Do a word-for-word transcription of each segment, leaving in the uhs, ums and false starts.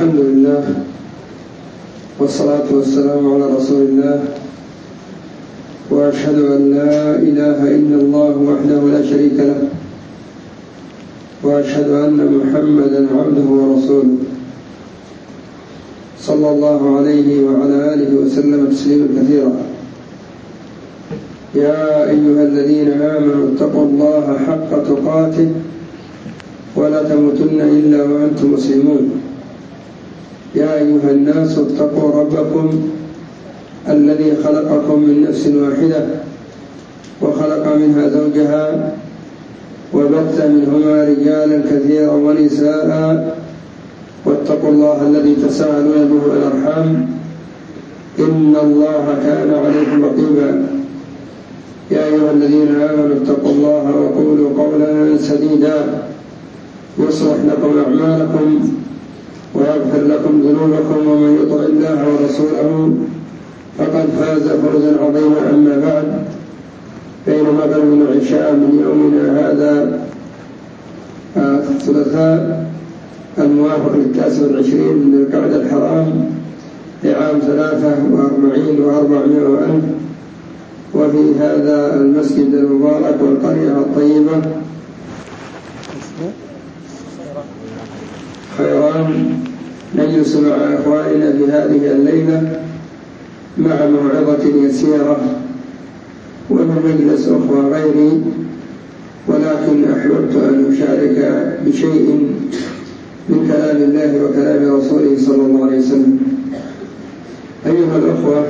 الحمد لله والصلاة والسلام على رسول الله، وأشهد أن لا إله إلا الله وحده لا شريك له، وأشهد أن محمدا عبده ورسوله صلى الله عليه وعلى آله وسلم تسليما كثيرا. يا أيها الذين آمنوا اتقوا الله حق تقاته ولا تموتن إلا وأنتم مسلمون. يا أيها الناس اتقوا ربكم الذي خلقكم من نفس واحدة وخلق منها زوجها وبث منهما رجالا كثيرا ونساء، واتقوا الله الذي تساءلون به والأرحام إن الله كان عليكم رقيبا. يا أيها الذين آمنوا اتقوا الله وقولوا قولا سديدا يصلح لكم أعمالكم ويغفر لكم ذنوبكم، ومن يطع الله ورسوله فقد فاز فوزا عظيما. أما بعد، بينما بلغ العشاء من يومنا هذا الثلاثاء الموافق للتاسع والعشرين من ذي القعدة الحرام لعام ثلاثة وأربعين وأربعمائة وألف، وفي هذا المسجد المبارك والقرية الطيبة خيران نجلس مع إخواننا في هذه الليلة مع موعظة يسيرة ومن مجلس أخوة غيري، ولكن أحببت أن أشارك بشيء من كلام الله وكلام رسوله صلى الله عليه وسلم. أيها الأخوة،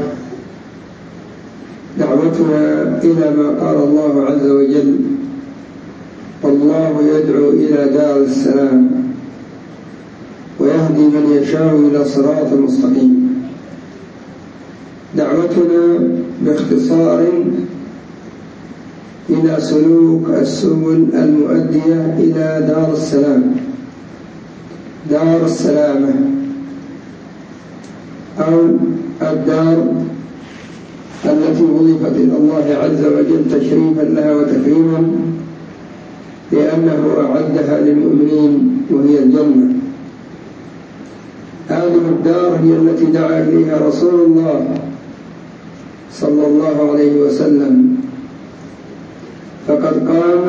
دعوتنا إلى ما قال الله عز وجل: والله يدعو إلى دار السلام ويهدي من يشاء إلى صراط مستقيم. دعوتنا باختصار إلى سلوك السبل المؤدية إلى دار السلام، دار السلامة، أو الدار التي أضيفت إلى الله عز وجل تشريفا لها وتكريما، لأنه أعدها للمؤمنين وهي الجنة. هذه الدار هي التي دعا إليها رسول الله صلى الله عليه وسلم، فقد قام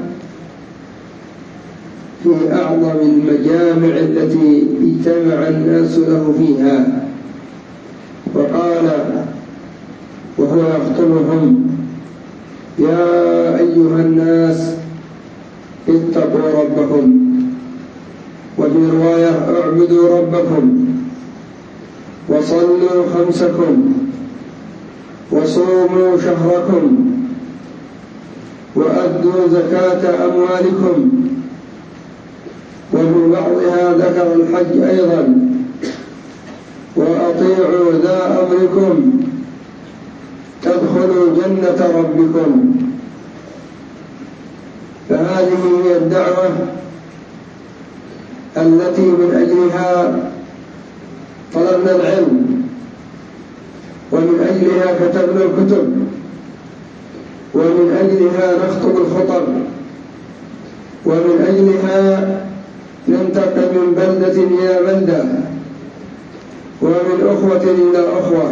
في أعظم المجامع التي اجتمع الناس له فيها، وقال وهو يخطبهم: يا أيها الناس اتقوا ربكم، وفي رواية: اعبدوا ربكم، وصلوا خمسكم، وصوموا شهركم، وأدوا زكاة أموالكم. وفي بعضها ذكر الحج أيضا: وأطيعوا ذا أمركم تدخلوا جنة ربكم. فهذه هي الدعوة التي من أجلها طلبنا العلم، ومن أجلها كتبنا الكتب، ومن أجلها نخطب الخطب، ومن أجلها ننتقل من بلدة إلى بلدة، ومن أخوة إلى أخوة،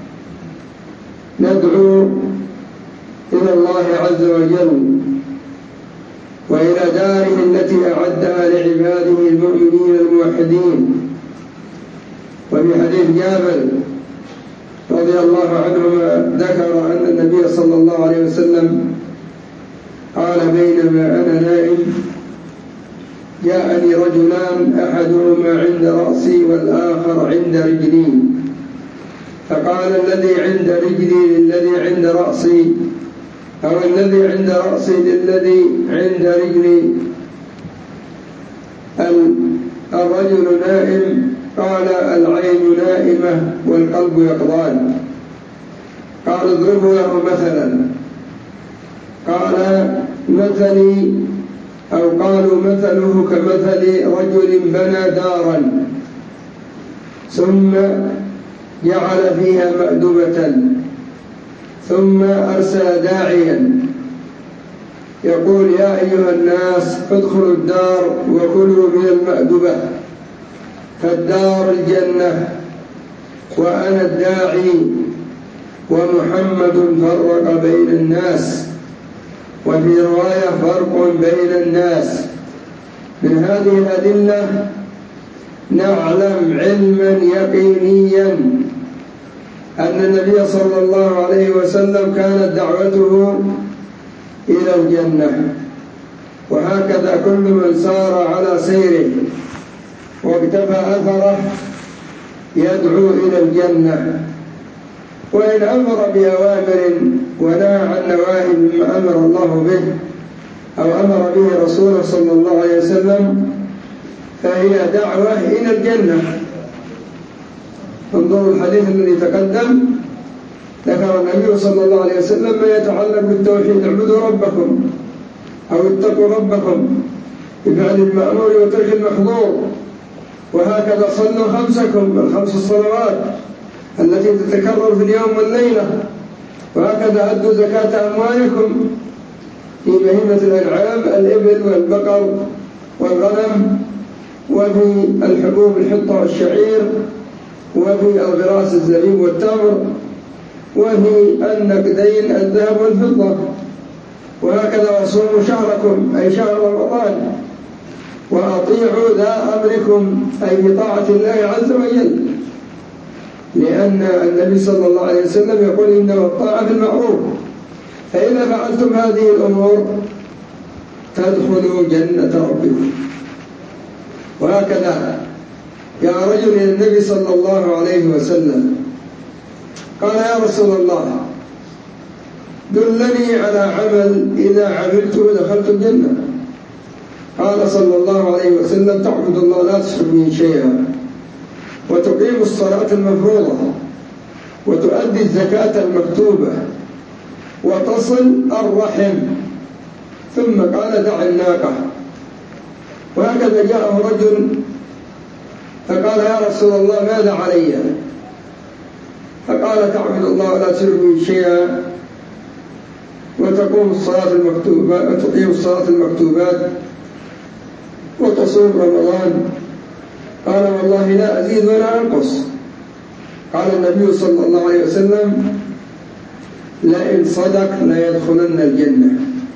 ندعو إلى الله عز وجل وإلى داره التي أعدها لعباده المؤمنين الموحدين. وفي حديث جابر رضي الله عنهما ذكر أن النبي صلى الله عليه وسلم قال: بينما أنا نائم جاءني رجلان، أحدهما عند رأسي والآخر عند رجلي، فقال الذي عند رجلي للذي عند رأسي، أو الذي عند رأسي للذي عند رجلي: الرجل نائم؟ قال: العين نائمة والقلب يقظان. قال: اضربوا له مثلا. قال: مثلي، أو قالوا مثله كمثل رجل بنى دارا ثم جعل فيها مأدبة، ثم أرسل داعيا يقول: يا أيها الناس ادخلوا الدار وكلوا من المأدبة. فالدار الجنة وأنا الداعي ومحمد فرق بين الناس، وفي رواية فرق بين الناس. من هذه الأدلة نعلم علما يقينيا أن النبي صلى الله عليه وسلم كانت دعوته إلى الجنة، وهكذا كل من سار على سيره واقتفى أثره يدعو إلى الجنة، وإن أمر بأوامر ونهى عن نواهي مما أمر الله به أو أمر به رسوله صلى الله عليه وسلم فهي دعوة إلى الجنة. انظروا الحديث الذي تقدم، ذكر النبي صلى الله عليه وسلم ما يتعلق بالتوحيد: اعبدوا ربكم أو اتقوا ربكم بفعل المأمور وترك المحظور، وهكذا صلوا خمسكم الخمس الصلوات التي تتكرر في اليوم والليلة، وهكذا أدوا زكاة أموالكم في بهيمة الأنعام الإبل والبقر والغنم، وفي الحبوب الحنطة والشعير، وفي الغراس الزبيب والتمر، وفي النقدين الذهب والفضة، وهكذا وصوموا شهركم أي شهر رمضان، وأطيعوا ذا أمركم أي بطاعة الله عز وجل، لأن النبي صلى الله عليه وسلم يقول إنما الطاعة في المعروف، فإذا فعلتم هذه الأمور تدخلوا جنة ربكم. وهكذا جاء رجل إلى النبي صلى الله عليه وسلم قال: يا رسول الله دلني على عمل إذا عملته دخلت الجنة. قال صلى الله عليه وسلم: تعبد الله لا تشرك به شيئا، وتقيم الصلاة المفروضة، وتؤدي الزكاة المكتوبة، وتصل الرحم. ثم قال: دع الناقة. وهكذا جاءه رجل فقال: يا رسول الله ماذا علي؟ فقال: تعبد الله ولا تشرك به شيئا، وتقوم الصلاة المكتوبة وتقيم الصلاة المكتوبات، وتصوم رمضان. قال: والله لا أزيد ولا أنقص. قال النبي صلى الله عليه وسلم: لئن صدق ليدخلن الجنة.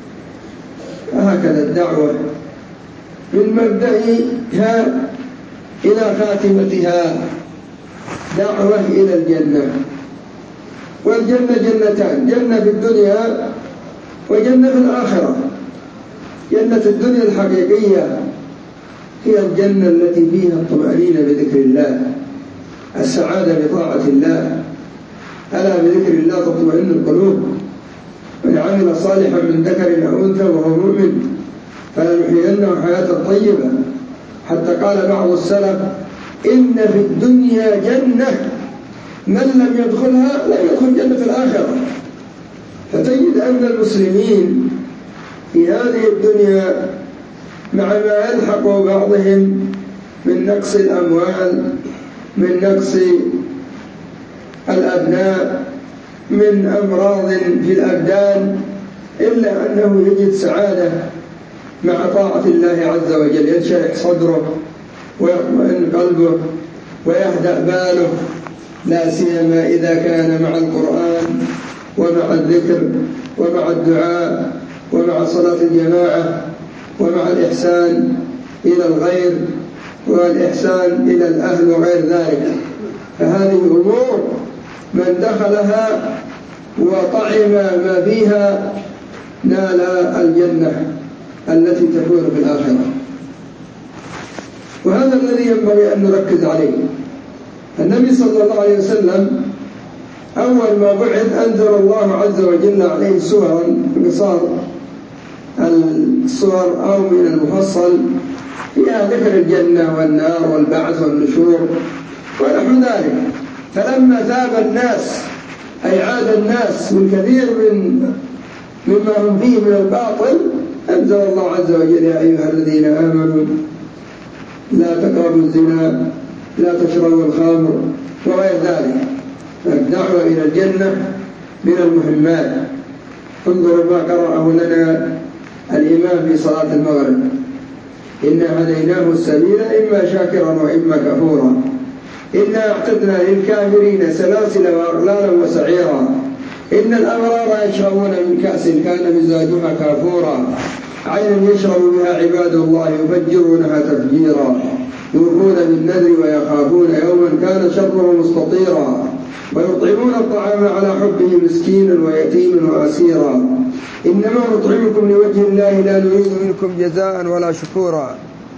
هكذا الدعوة من مبدئها إلى خاتمتها دعوة إلى الجنة. والجنة جنتان: جنة في الدنيا وجنة في الآخرة. جنة الدنيا الحقيقية هي الجنة التي فيها الطمأنينة بذكر الله، السعادة بطاعة الله، ألا بذكر الله تطمئن القلوب. من عمل صالحا من ذكر أو أنثى وهو مؤمن فلنحيينه حياة طيبة. حتى قال بعض السلف: إن في الدنيا جنة من لم يدخلها لا يدخل جنة الآخرة. فتجد أن المسلمين في هذه الدنيا مع ما يلحق بعضهم من نقص الأموال، من نقص الأبناء، من أمراض في الأبدان، إلا أنه يجد سعادة مع طاعة الله عز وجل، ينشرح صدره ويطمئن قلبه ويهدأ باله، لا سيما إذا كان مع القرآن ومع الذكر ومع الدعاء ومع صلاة الجماعة ومع الإحسان إلى الغير والإحسان إلى الأهل وغير ذلك. فهذه أمور من دخلها وطعم ما فيها نال الجنة التي تكون في الآخرة. وهذا الذي ينبغي أن نركز عليه. النبي صلى الله عليه وسلم أول ما بعث أنزل الله عز وجل عليه سورا قصار السور أو من المفصل فيها ذكر الجنة والنار والبعث والنشور ونحو ذلك. فلما ذاب الناس أي عاد الناس من كثير من مما هم فيه من الباطل أنزل الله عز وجل: يا أيها الذين آمنوا لا تقربوا الزنا، لا تشربوا الخمر وغير ذلك. الدعوة إلى الجنة من المهمات. انظروا ما قرأه لنا الإمام في صلاة المغرب: إنا هديناه السبيل إما شاكرا وإما كفورا إنا أعتدنا للكافرين سلاسل وأغلالا وسعيرا إن الأبرار يشربون من كأس كان مزاجها كافورا عينا يشرب بها عباد الله يفجرونها تفجيرا يوفون بالنذر ويخافون يوما كان شره مستطيرا ويطعمون الطعام على حبه مسكينا ويتيما وأسيرا إنما نطعمكم لوجه الله لا نريد منكم جزاء ولا شكورا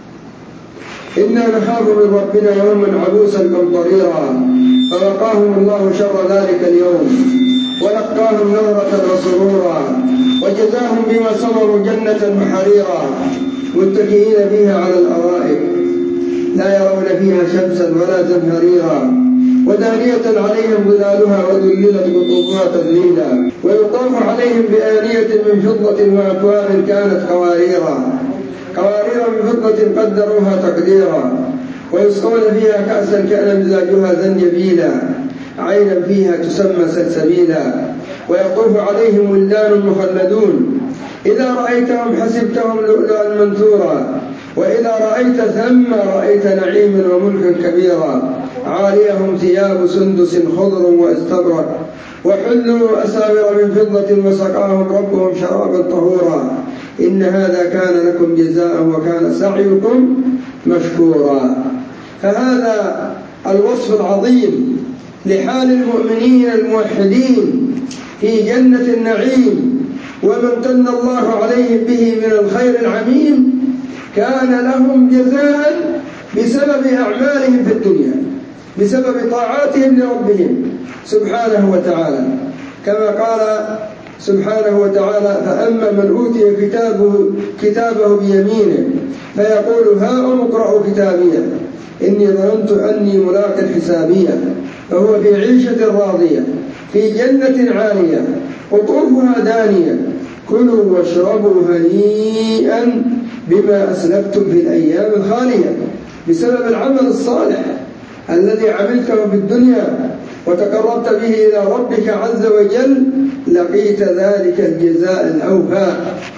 إنا نخاف من ربنا يوما عبوسا قمطريرا فوقاهم الله شر ذلك اليوم ولقاهم نظرة وسرورا وجزاهم بما صبروا جنة وحريرا متكئين فيها على الأرائك لا يرون فيها شمسا ولا زمهريرا ودانية عليهم ظلالها وذللت قطوفها تذليلا ويطاف عليهم بآنية من فضة وأكواب كانت قواريرا قوارير من فضة قدروها تقديرا ويسقون فيها كأسا كان مزاجها زنجبيلا عينا فيها تسمى سلسبيلا ويطوف عليهم ولدان مخلدون إذا رأيتهم حسبتهم لؤلؤا منثورا وإذا رأيت ثم رأيت نعيما وملكا كبيرا عاليهم ثياب سندس خضر واستبرق وحلوا أساور من فضة وسقاهم ربهم شرابا طهورا إن هذا كان لكم جزاء وكان سعيكم مشكورا. فهذا الوصف العظيم لحال المؤمنين الموحدين في جنة النعيم ومن تن الله عليهم به من الخير العميم كان لهم جزاء بسبب أعمالهم في الدنيا بسبب طاعاتهم لربهم سبحانه وتعالى كما قال سبحانه وتعالى فأما من أوتي كتابه, كتابه بيمينه فيقول هاؤم اقرءوا كتابيه إني ظننت أني ملاق حسابيه فهو في عيشة راضية في جنة عالية قطوفها دانية كلوا واشربوا هنيئا بما أسلفتم في الأيام الخالية بسبب العمل الصالح الذي عملته في الدنيا وتقربت به إلى ربك عز وجل لقيت ذلك الجزاء الأوفى.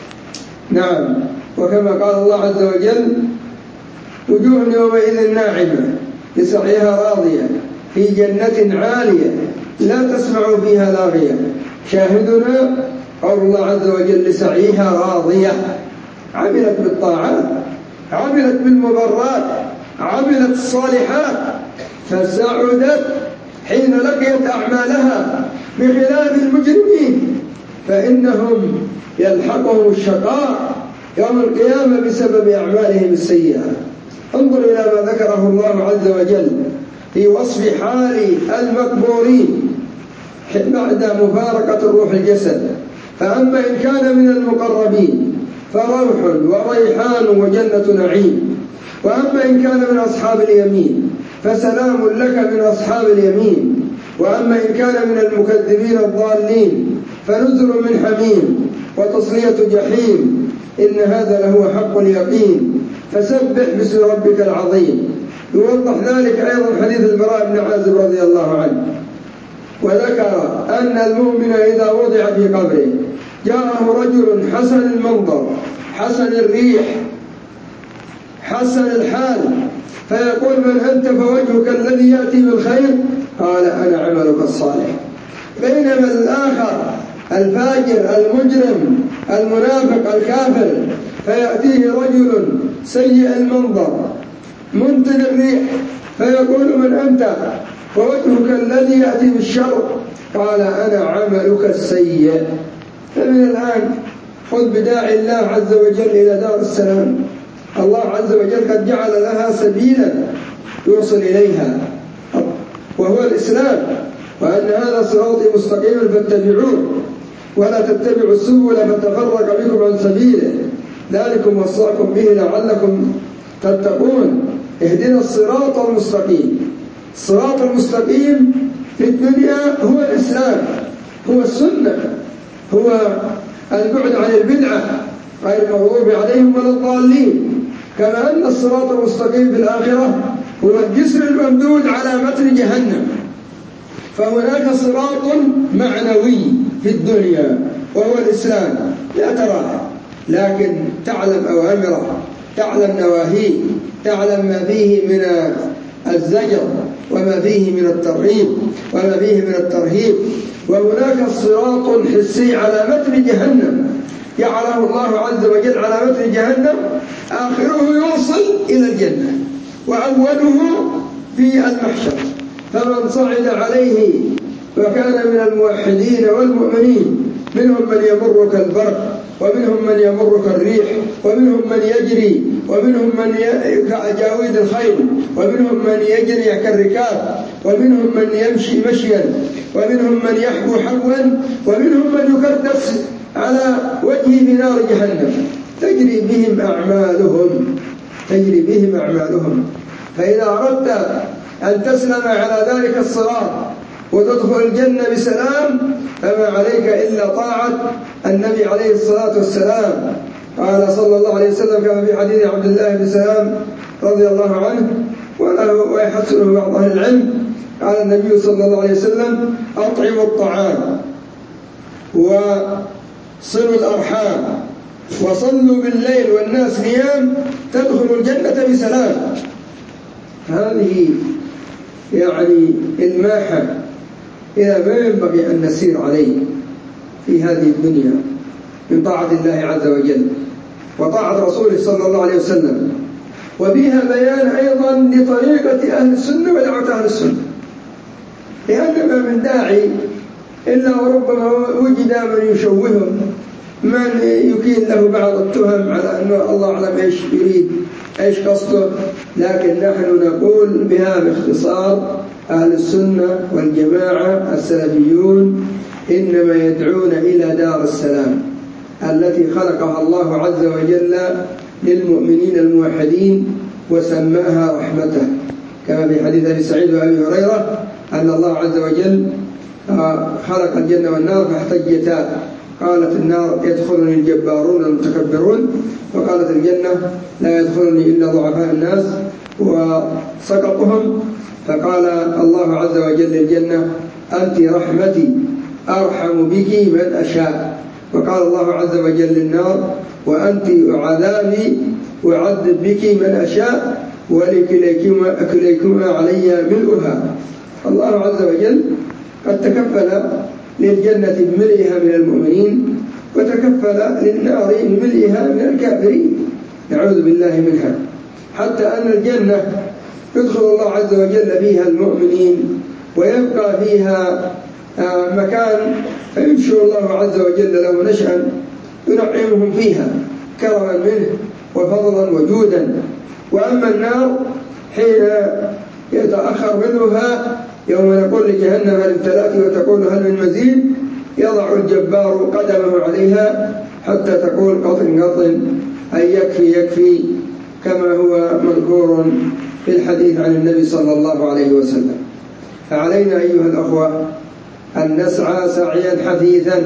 نعم وكما قال الله عز وجل وجوه يومئذ ناعمة لسعيها راضية في جنة عالية لا تسمع فيها لاغية شاهدنا قول الله عز وجل لسعيها راضية عملت بالطاعات عملت بالمبرات عملت الصالحات فسعدت حين لقيت أعمالها بخلاف المجرمين فإنهم يلحقهم الشقاء يوم القيامة بسبب أعمالهم السيئة. انظر إلى ما ذكره الله عز وجل في وصف حال المقبورين بعد مفارقة الروح الجسد فأما إن كان من المقربين فروح وريحان وجنة نعيم وأما إن كان من أصحاب اليمين فسلام لك من أصحاب اليمين وأما إن كان من المكذبين الضالين فنزل من حميم وتصلية جحيم إن هذا لهو حق اليقين فسبح باسم ربك العظيم. يوضح ذلك أيضا حديث البراء بن عازب رضي الله عنه وذكر أن المؤمن إذا وضع في قبره جاءه رجل حسن المنظر حسن الريح حسن الحال فيقول من أنت فوجهك الذي يأتي بالخير قال أنا عملك الصالح بينما الآخر الفاجر المجرم المنافق الكافر فيأتيه رجل سيء المنظر منتن الريح فيقول من أنت فوجهك الذي يأتي بالشر قال أنا عملك السيء. فمن الآن خذ بداعي الله عز وجل إلى دار السلام. الله عز وجل قد جعل لها سبيلا يوصل إليها وهو الإسلام وأن هذا صراطي مستقيما فاتبعوه ولا تتبعوا السبل فتفرق بكم عن سبيله ذلكم وصاكم به لعلكم تتقون. اهدنا الصراط المستقيم. الصراط المستقيم في الدنيا هو الإسلام هو السنة هو البعد عن البدعة غير المغضوب عليهم ولا الضالين كما أن الصراط المستقيم في الآخرة هو الجسر الممدود على متن جهنم. فهناك صراط معنوي في الدنيا وهو الإسلام لا تراه لكن تعلم أوامره تعلم نواهيه، تعلم ما فيه من الزجر وما فيه من الترغيب وما فيه من الترهيب. وهناك صراط حسي على متن جهنم جعله الله عز وجل على متن جهنم، آخره يوصل إلى الجنة وأوله في المحشر، فمن صعد عليه وكان من الموحدين والمؤمنين منهم من يمر كالبرق ومنهم من يمر كالريح ومنهم من يجري ومنهم من كأجاويد الخيل ومنهم من يجري كالركاب ومنهم من يمشي مشيا ومنهم من يحبو حبوا ومنهم من يكدس على وجهه في نار جهنم تجري بهم أعمالهم تجري بهم أعمالهم. فإذا أردت أن تسلم على ذلك الصراط وتدخل الجنة بسلام فما عليك إلا طاعة النبي عليه الصلاة والسلام. قال صلى الله عليه وسلم كما في حديث عبد الله بن سلام رضي الله عنه ويحسنه بعض أهل العلم، قال النبي صلى الله عليه وسلم: أطعموا الطعام وصلوا الأرحام وصلوا بالليل والناس نيام تدخلوا الجنة بسلام. هذه يعني الماحة إلى ما ينبغي أن نسير عليه في هذه الدنيا من طاعة الله عز وجل وطاعة رسوله صلى الله عليه وسلم، وبها بيان أيضا لطريقة أهل السنة ودعوة أهل السنة، لأن ما من داعي إلا وربما وجد من يشوههم، من يكيل له بعض التهم على أنه الله أعلم إيش يريد إيش قصده. لكن نحن نقول بها باختصار: أهل السنة والجماعة السلفيون إنما يدعون إلى دار السلام التي خلقها الله عز وجل للمؤمنين الموحدين وسماها رحمته، كما في حديث أبي سعيد وأبي هريرة أن الله عز وجل خلق الجنة والنار فاحتجتا، قالت النار: يدخلني الجبارون المتكبرون، وقالت الجنة: لا يدخلني إلا ضعفاء الناس وسقطهم. فقال الله عز وجل للجنة: أنت رحمتي أرحم بك من أشاء. وقال الله عز وجل للنار: وأنت عذابي أعذب بك من أشاء ولكليكما علي ملؤها. الله عز وجل قد تكفل للجنة بملئها من المؤمنين وتكفل للنار بملئها من الكافرين، نعوذ بالله منها، حتى أن الجنة يدخل الله عز وجل فيها المؤمنين ويبقى فيها مكان فينشر الله عز وجل له نشأا ينعمهم فيها كرما منه وفضلا وجودا. وأما النار حين يتأخر منها يوم نقول لجهنم: هل امتلأت؟ وتقول: هل من مزيد؟ يضع الجبار قدمه عليها حتى تقول: قطن قطن، أي يكفي يكفي، كما هو مذكور في الحديث عن النبي صلى الله عليه وسلم. فعلينا أيها الأخوة أن نسعى سعيا حثيثا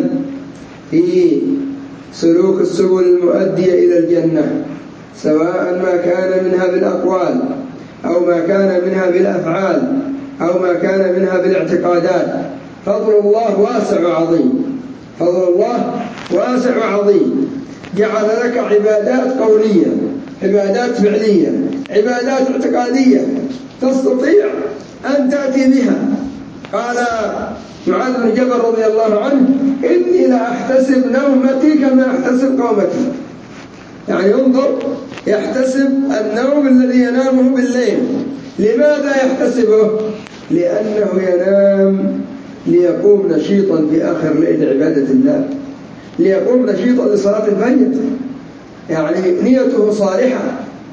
في سلوك السبل المؤدية إلى الجنة، سواء ما كان منها بالأقوال أو ما كان منها بالأفعال أو ما كان منها بالاعتقادات. فضل الله واسع وعظيم، فضل الله واسع وعظيم، جعل لك عبادات قولية، عبادات فعلية، عبادات اعتقادية تستطيع أن تأتي بها. قال معاذ بن جبل رضي الله عنه: إني لا أحتسب نومتي كما أحتسب قومتي. يعني انظر، يحتسب النوم الذي ينامه بالليل. لماذا يحتسبه؟ لأنه ينام ليقوم نشيطا في آخر ليل عبادة الله، ليقوم نشيطا لصلاة الفجر. يعني نيته صالحة،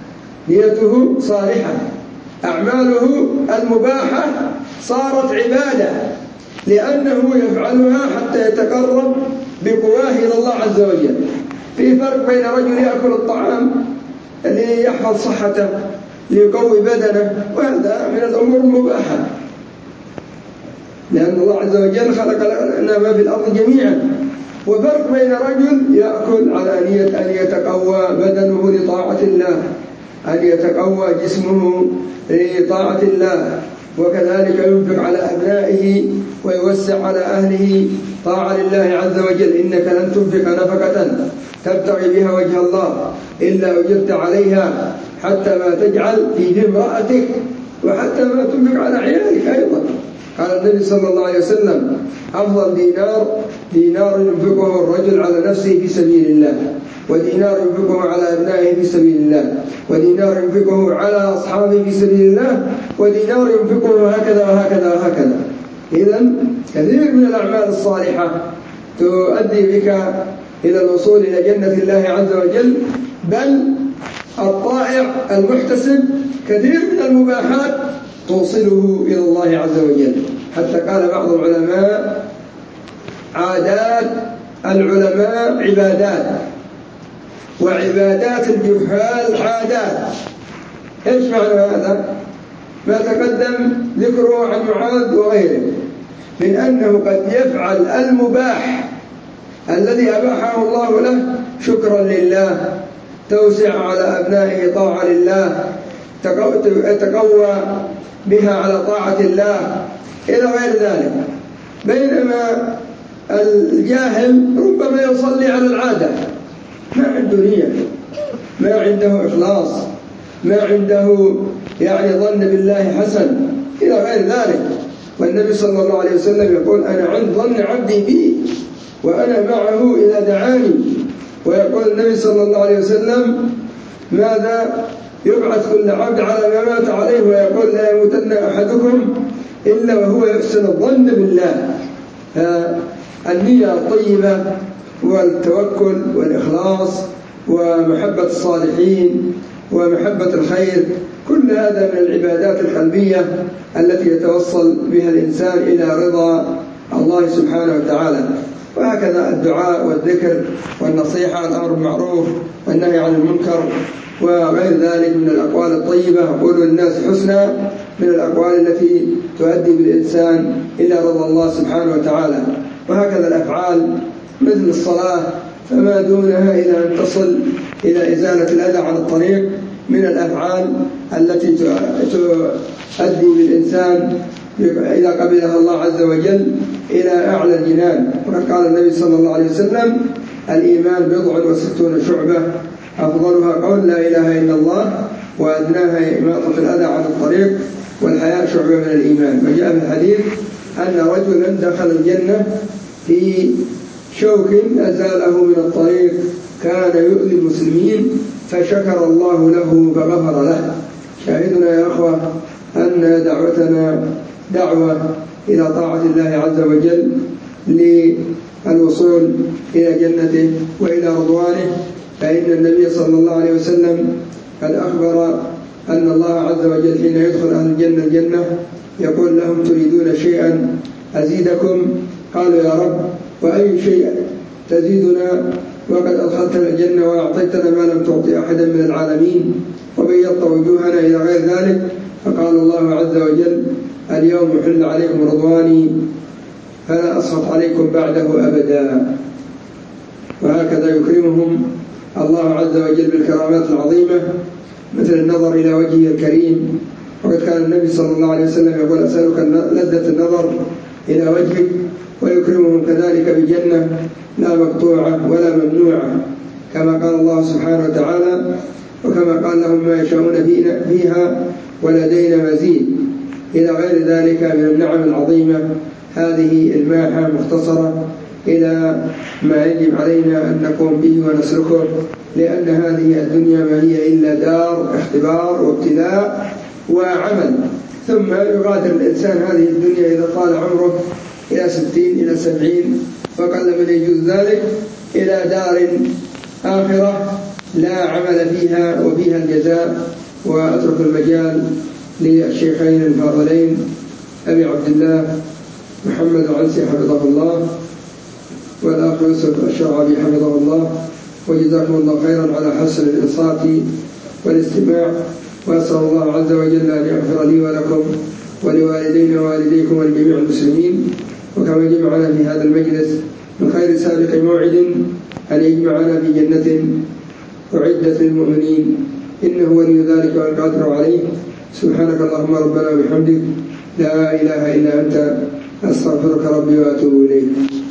نيته صالحة، أعماله المباحة صارت عبادة لأنه يفعلها حتى يتقرب بقواه إلى الله عز وجل. في فرق بين رجل يأكل الطعام ليحفظ صحته ليقوي بدنه، وهذا من الأمور المباحة، لأن الله عز وجل خلق لنا ما في الأرض جميعا. وفرق بين رجل يأكل على نية أن يتقوى بدنه لطاعة الله، أن يتقوى جسمه لطاعة الله، وكذلك ينفق على أبنائه ويوسع على أهله طاعة لله عز وجل. إنك لن تنفق نفقة تبتغي بها وجه الله إلا أجرت عليها، حتى ما تجعل في امرأتك وحتى ما تنفق على عيالك أيضا. قال النبي صلى الله عليه وسلم: أفضل دينار دينار ينفقه الرجل على نفسه في سبيل الله، ودينار ينفقه على أبنائه في سبيل الله، ودينار ينفقه على أصحابه في سبيل الله، ودينار ينفقه هكذا وهكذا وهكذا. إذن كثير من الأعمال الصالحة تؤدي بك إلى الوصول إلى جنة الله عز وجل، بل الطائع المحتسب كثير من المباحات توصله إلى الله عز وجل. حتى قال بعض العلماء: عادات العلماء عبادات، وعبادات الجهال عادات. إيش معنى هذا؟ ما تقدم ذكره عن معاذ وغيره من أنه قد يفعل المباح الذي أباحه الله له شكرا لله، توسع على أبنائه طاعة لله، يتقوى بها على طاعة الله إلى غير ذلك. بينما الجاهل ربما يصلي على العادة، ما عنده نية، ما عنده إخلاص، ما عنده يعني ظن بالله حسن إلى غير ذلك. والنبي صلى الله عليه وسلم يقول: أنا عند ظن عبدي بي وأنا معه إذا دعاني. ويقول النبي صلى الله عليه وسلم: ماذا يبعث كل عبد على ما مات عليه، ويقول: لا يموتن أحدكم إلا وهو يحسن الظن بالله. فالنية الطيبة والتوكل والإخلاص ومحبة الصالحين ومحبة الخير، كل هذا من العبادات القلبية التي يتوصل بها الإنسان إلى رضا الله سبحانه وتعالى. وهكذا الدعاء والذكر والنصيحة، الأمر بالمعروف والنهي عن المنكر وغير ذلك من الأقوال الطيبة. قولوا للناس حسنى من الأقوال التي تؤدي بالإنسان إلى رضا الله سبحانه وتعالى. وهكذا الأفعال مثل الصلاة، فما دونها إلى أن تصل إلى إزالة الأذى عن الطريق من الأفعال التي تؤدي بالإنسان إذا قبلها الله عز وجل إلى أعلى الجنان. وقد قال النبي صلى الله عليه وسلم: الإيمان بضع وستون شعبة، أفضلها قول لا إله إلا الله، وأدناها إماطة الأذى عن الطريق، والحياء شعبة من الإيمان. وجاء في الحديث أن رجلا دخل الجنة في شوك أزاله من الطريق كان يؤذي المسلمين، فشكر الله له فغفر له. شاهدنا يا أخوة أن دعوتنا دعوة إلى طاعة الله عز وجل للوصول إلى جنته وإلى رضوانه. فإن النبي صلى الله عليه وسلم قد أخبر أن الله عز وجل حين يدخل أهل الجنة الجنة يقول لهم: تريدون شيئا أزيدكم؟ قالوا: يا رب، وأي شيء تزيدنا وقد أدخلتنا الجنة وأعطيتنا ما لم تعطي أحدا من العالمين وبيضت وجوهنا إلى غير ذلك؟ فقال الله عز وجل: اليوم أحل عليكم رضواني فلا أسخط عليكم بعده أبدا. وهكذا يكرمهم الله عز وجل بالكرامات العظيمة، مثل النظر إلى وجهه الكريم. وقد كان النبي صلى الله عليه وسلم يقول: أسألك لذة النظر إلى وجهك. ويكرمهم كذلك بجنة لا مقطوعة ولا ممنوعة، كما قال الله سبحانه وتعالى: وكما قال لهم ما يشاءون فيها ولدينا مزيد، إلى غير ذلك من النعم العظيمة. هذه الماحة مختصرة إلى ما يجب علينا أن نقوم به ونسلكه، لأن هذه الدنيا ما هي إلا دار اختبار وابتلاء وعمل، ثم يغادر الإنسان هذه الدنيا إذا طال عمره إلى ستين إلى سبعين، فقل من يجوز ذلك، إلى دار آخرة لا عمل فيها وفيها الجزاء. وأترك المجال للشيخين الفاضلين أبي عبد الله محمد العنسي حفظه الله، والأخ يوسف الشرعبي حفظه الله، وجزاكم الله خيرا على حسن الإنصات والاستماع. وأسأل الله عز وجل أن يغفر لي ولكم ولوالدينا ووالديكم ولجميع المسلمين، وكما جمعنا في هذا المجلس من خير سابق موعد أن يجمعنا في جنة أعدت للمؤمنين، إنه ولي ذلك والقادر عليه. سبحانك اللهم ربنا وبحمدك، لا إله إلا أنت أستغفرك ربي وأتوب إليك.